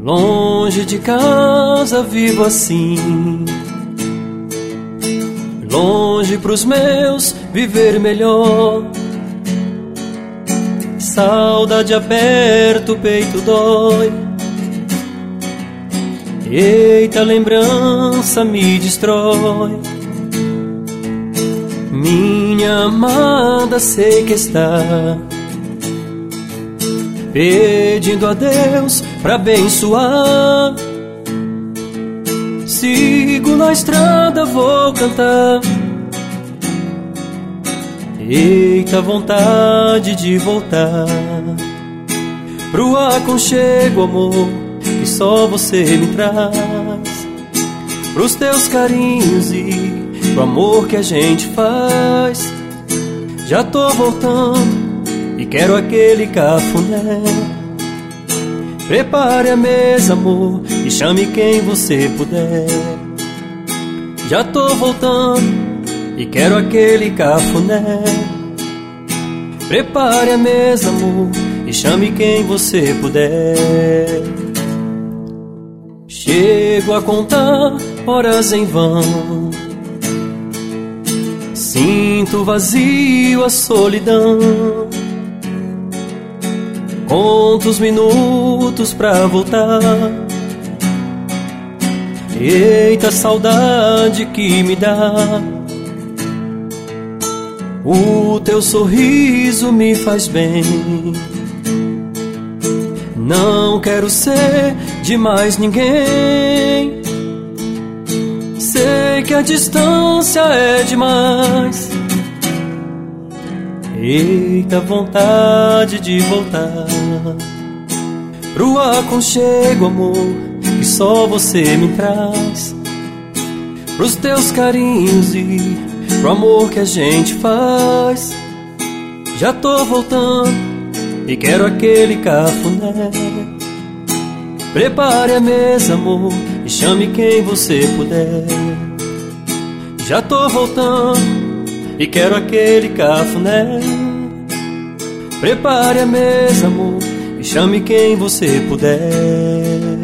Longe de casa vivo assim, longe pros meus viver melhor. Saudade aperta, o peito dói. Eita, lembrança me destrói. Minha amada, sei que está pedindo a Deus pra abençoar. Sigo na estrada, vou cantar. Eita, vontade de voltar pro aconchego, amor, que só você me traz. Pros teus carinhos e pro amor que a gente faz. Já tô voltando e quero aquele cafuné. Prepare a mesa, amor, e chame quem você puder. Já tô voltando e quero aquele cafuné. Prepare a mesa, amor, e chame quem você puder. Chego a contar horas em vão. Sinto vazio, a solidão. Conto os minutos pra voltar. Eita, saudade que me dá. O teu sorriso me faz bem. Não quero ser de mais ninguém. Sei que a distância é demais. Eita, vontade de voltar pro aconchego, amor, que só você me traz. Pros teus carinhos e pro amor que a gente faz. Já tô voltando e quero aquele cafuné. Prepare a mesa, amor, e chame quem você puder. Já tô voltando e quero aquele cafuné. Prepare a mesa, amor, e chame quem você puder.